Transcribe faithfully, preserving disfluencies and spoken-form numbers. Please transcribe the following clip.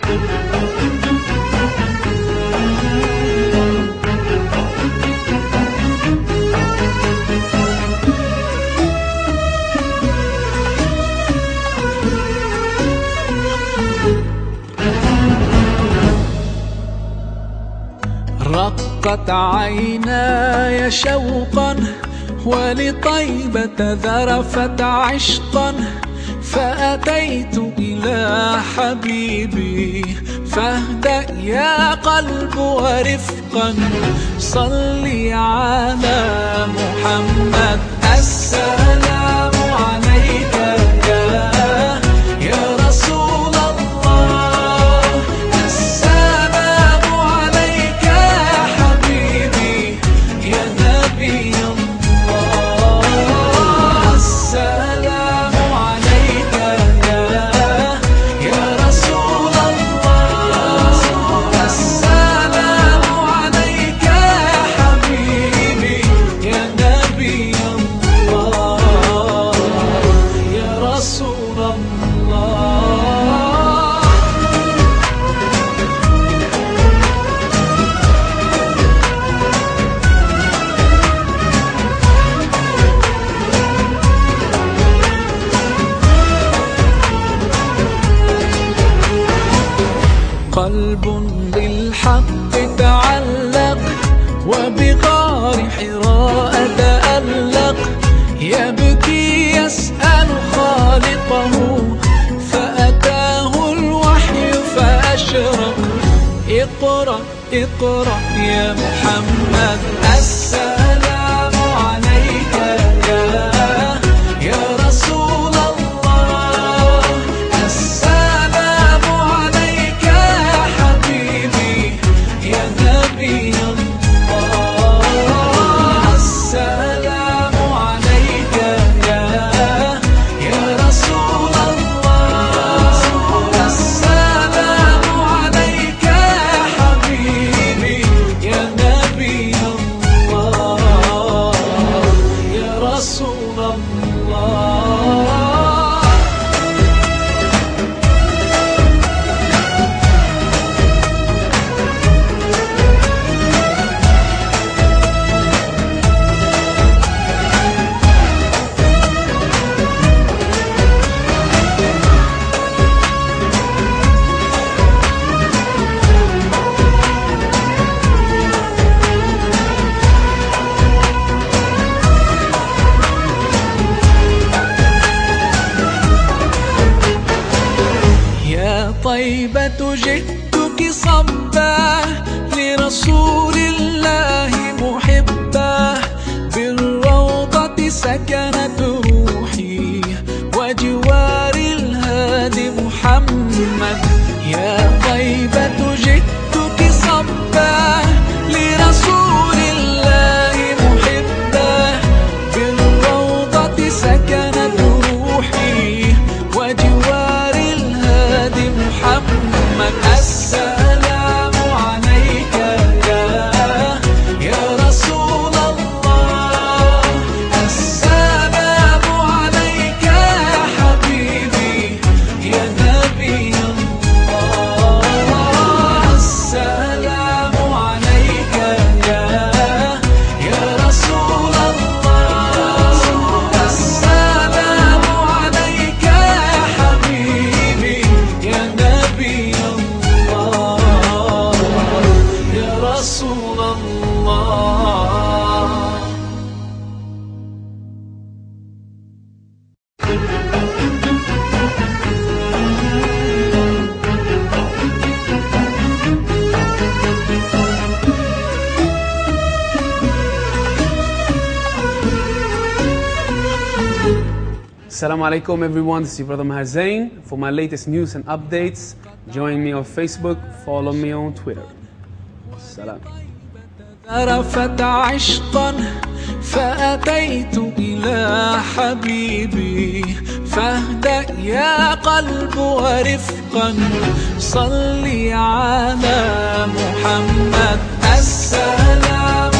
رقت عيناي شوقا ولطيبة ذرفت عشقا، فأتيت إلى حبيبي فاهدأ يا قلب ورفقا. صلي على محمد السلام عليك يا يا رسول الله، السلام عليك يا حبيبي يا نبي الله، السلام عليك يا يا رسول الله، السلام عليك يا حبيبي يا نبي الله يا رسول الله. قلب بالحق تعلق وبغار حراء تألق، يبكي يسأل خالقه فأتاه الوحي فأشرق. اقرأ اقرأ يا محمد السلام عليك يا يا رسول الله، السلام عليك يا حبيبي يا نبي الله، السلام عليك يا يا رسول الله، السلام عليك يا حبيبي يا نبي الله يا رسول الله. يا طيبة جئتك صبا لرسول الله محبا، بالروضة سكنت روحي وجوار الهادي محمد. يا طيبة جئتك صبا لرسول الله محبا، بالروضة سكنت روحي وجوار الهادي محمد. السلام عليك يا يا رسول الله، السلام عليك يا حبيبي يا نبي الله، السلام عليك يا يا رسول الله، السلام عليك يا حبيبي يا نبي الله يا رسول الله. Assalamu alaikum everyone, this is your brother Maher Zain. For my latest news and updates, join me on Facebook, follow me on Twitter. Salam. ذرفت عشقا فأتيت إلى حبيبي فاهدأ يا قلب ورفقا. صلي على محمد السلام